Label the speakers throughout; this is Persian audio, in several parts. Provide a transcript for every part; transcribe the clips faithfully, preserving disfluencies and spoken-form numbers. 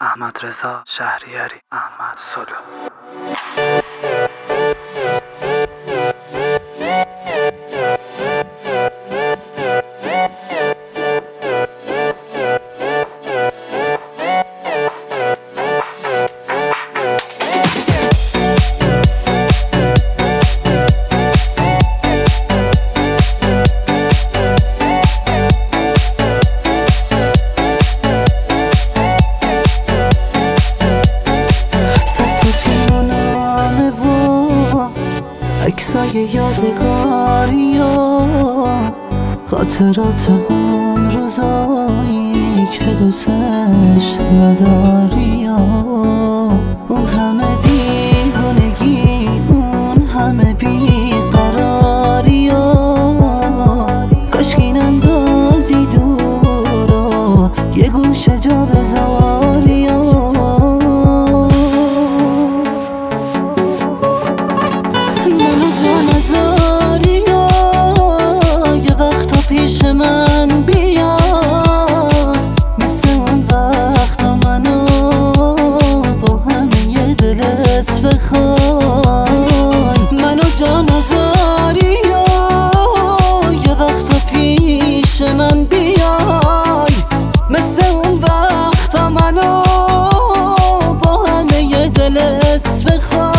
Speaker 1: احمد رضا شهریاری، احمد سلو.
Speaker 2: عکسای یادگاری و خاطرات اون روزایی که دوستش نداری و اون همه دیوانگی، اون همه بیقراری و کاشکی نندازی دور و یه گوشه جا بذاری و پیش من بیا، مثل اون وقتا منو با همه دلت بخوای، منو جا نذاری و یه وقتا پیش من بیای، مثل اون وقتا منو با همه دلت بخوای.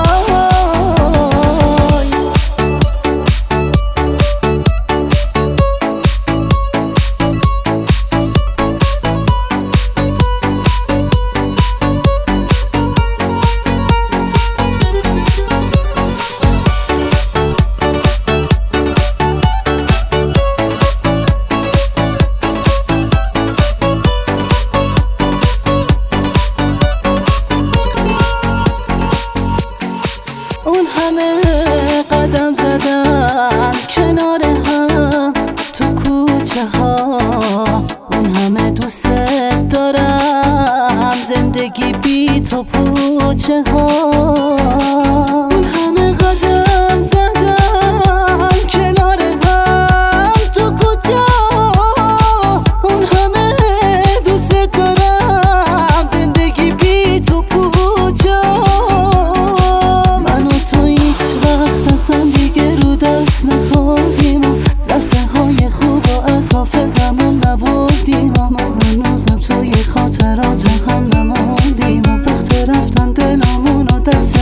Speaker 2: اون همه قدم زدن کنار هم تو کوچه ها، اون همه دوست دارم زندگی بی تو پوچه ها، اون همه قدم زدن کنار هم تو کوچه ها، اون همه دوست دارم زندگی بی تو پوچه ها. اصلا دیگه رو دست نخوردیم و لحظه های خوب و از حافظمون نبردیم و ما هنوزم توی خاطرات هم نموندیم و وقت رفتن دلمون و دست